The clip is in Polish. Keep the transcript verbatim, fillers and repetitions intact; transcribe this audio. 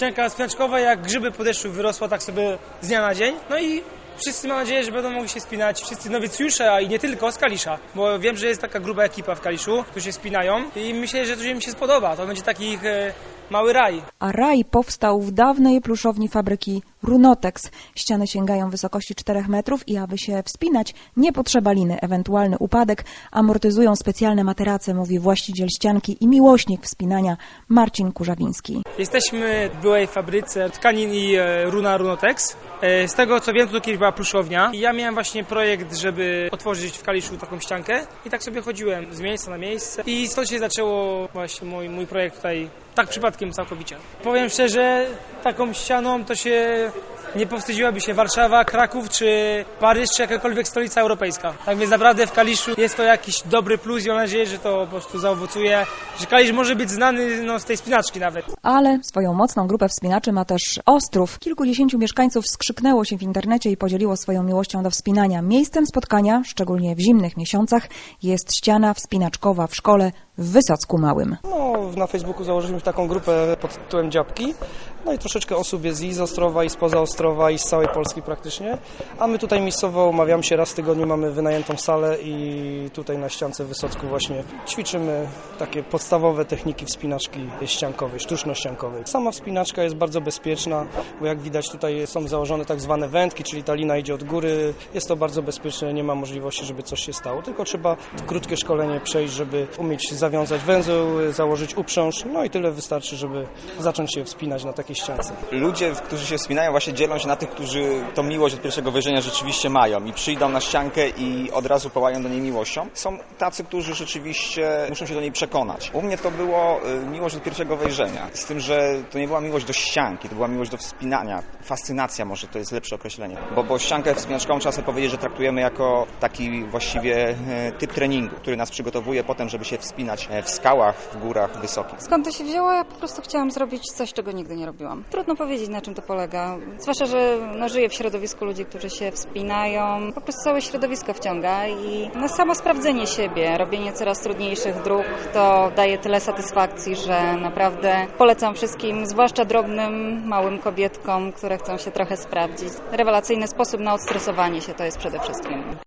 ścianka wspinaczkowa jak grzyby po deszczu wyrosła tak sobie z dnia na dzień. No i wszyscy mam nadzieję, że będą mogli się spinać, wszyscy nowicjusze, a i nie tylko z Kalisza, bo wiem, że jest taka gruba ekipa w Kaliszu, którzy się spinają i myślę, że to im się spodoba, to będzie taki ich e, mały raj. A raj powstał w dawnej pluszowni fabryki Runotex. Ściany sięgają wysokości czterech metrów i aby się wspinać, nie potrzeba liny. Ewentualny upadek amortyzują specjalne materace, mówi właściciel ścianki i miłośnik wspinania Marcin Kurzawiński. Jesteśmy w byłej fabryce tkanin i e, runa Runotex. E, z tego co wiem, to kiedyś była pluszownia i ja miałem właśnie projekt, żeby otworzyć w Kaliszu taką ściankę i tak sobie chodziłem z miejsca na miejsce i stąd się zaczęło właśnie mój, mój projekt tutaj. Tak przypadkiem całkowicie. Powiem szczerze, taką ścianą to się nie powstydziłaby się Warszawa, Kraków, czy Paryż, czy jakakolwiek stolica europejska. Tak więc naprawdę w Kaliszu jest to jakiś dobry plus i mam nadzieję, że to po prostu zaowocuje, że Kalisz może być znany no, z tej spinaczki nawet. Ale swoją mocną grupę wspinaczy ma też Ostrów. Kilkudziesięciu mieszkańców skrzyknęło się w internecie i podzieliło swoją miłością do wspinania. Miejscem spotkania, szczególnie w zimnych miesiącach, jest ściana wspinaczkowa w szkole w Wysocku Małym. No, na Facebooku założyliśmy taką grupę pod tytułem Dziabki. No i troszeczkę osób jest i z Ostrowa, i spoza Ostrowa, i z całej Polski praktycznie. A my tutaj miejscowo umawiamy się raz w tygodniu, mamy wynajętą salę i tutaj na ściance w Wysocku właśnie ćwiczymy takie podstawowe techniki wspinaczki ściankowej, sztuczno-ściankowej. Sama wspinaczka jest bardzo bezpieczna, bo jak widać tutaj są założone tak zwane wędki, czyli ta lina idzie od góry. Jest to bardzo bezpieczne, nie ma możliwości, żeby coś się stało, tylko trzeba krótkie szkolenie przejść, żeby umieć zawiązać węzeł, założyć uprząż, no i tyle wystarczy, żeby zacząć się wspinać na takiej ściance. Ludzie, którzy się wspinają, właśnie dzielą się na tych, którzy tą miłość od pierwszego wejrzenia rzeczywiście mają i przyjdą na ściankę i od razu połają do niej miłością. Są tacy, którzy rzeczywiście muszą się do niej przekonać. U mnie to było miłość od pierwszego wejrzenia, z tym, że to nie była miłość do ścianki, to była miłość do wspinania. Fascynacja może to jest lepsze określenie, bo, bo ściankę wspinaczkową trzeba sobie powiedzieć, że traktujemy jako taki właściwie typ treningu, który nas przygotowuje potem, żeby się wspinać w skałach, w górach wysokich. Skąd to się wzięło? Ja po prostu chciałam zrobić coś, czego nigdy nie robiłam. Trudno powiedzieć, na czym to polega. Zwłaszcza, że no, żyję w środowisku ludzi, którzy się wspinają. Po prostu całe środowisko wciąga i no, samo sprawdzenie siebie, robienie coraz trudniejszych dróg, to daje tyle satysfakcji, że naprawdę polecam wszystkim, zwłaszcza drobnym, małym kobietkom, które chcą się trochę sprawdzić. Rewelacyjny sposób na odstresowanie się to jest przede wszystkim.